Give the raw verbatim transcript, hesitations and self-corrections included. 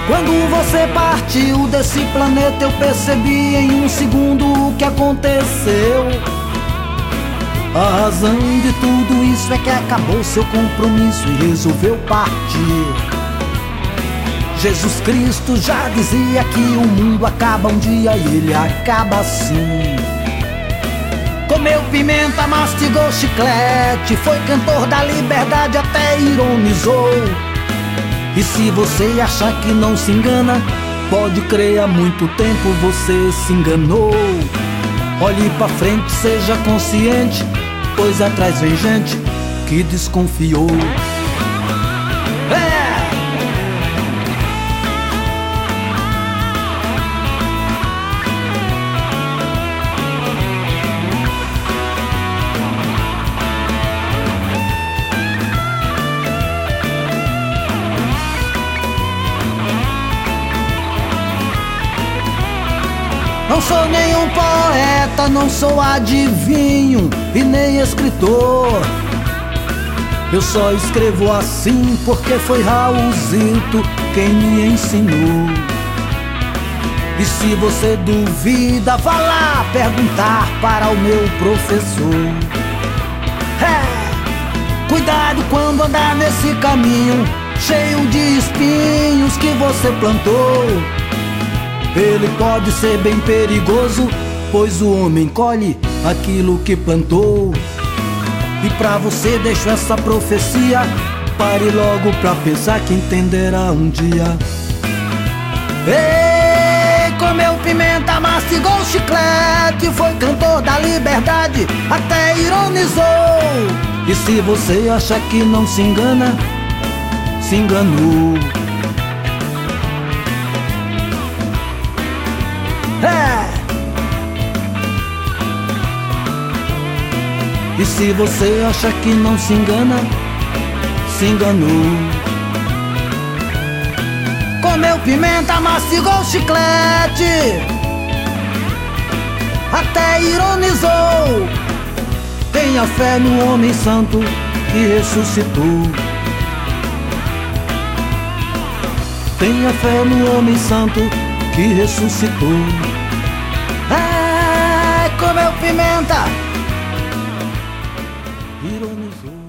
Quando você partiu desse planeta, eu percebi em um segundo o que aconteceu. A razão de tudo isso é que acabou seu compromisso e resolveu partir. Jesus Cristo já dizia que o mundo acaba um dia e ele acaba assim. Comeu pimenta, mastigou chiclete, foi cantor da liberdade, até ironizou. E se você achar que não se engana, pode crer, há muito tempo você se enganou. Olhe pra frente, seja consciente, pois atrás vem gente que desconfiou. É! Não sou nenhum poeta, não sou adivinho e nem escritor. Eu só escrevo assim porque foi Raulzito quem me ensinou. E se você duvida, vá lá perguntar para o meu professor. É, cuidado quando andar nesse caminho cheio de espinhos que você plantou. Ele pode ser bem perigoso, pois o homem colhe aquilo que plantou. E pra você deixo essa profecia, pare logo pra pensar que entenderá um dia. Ei, comeu pimenta, mastigou chiclete, foi cantor da liberdade, até ironizou. E se você acha que não se engana, se enganou. É. E se você acha que não se engana, se enganou. Comeu pimenta, mastigou chiclete, até ironizou. Tenha fé no homem santo que ressuscitou. Tenha fé no homem santo que ressuscitou. Ai, comeu pimenta, ironizou.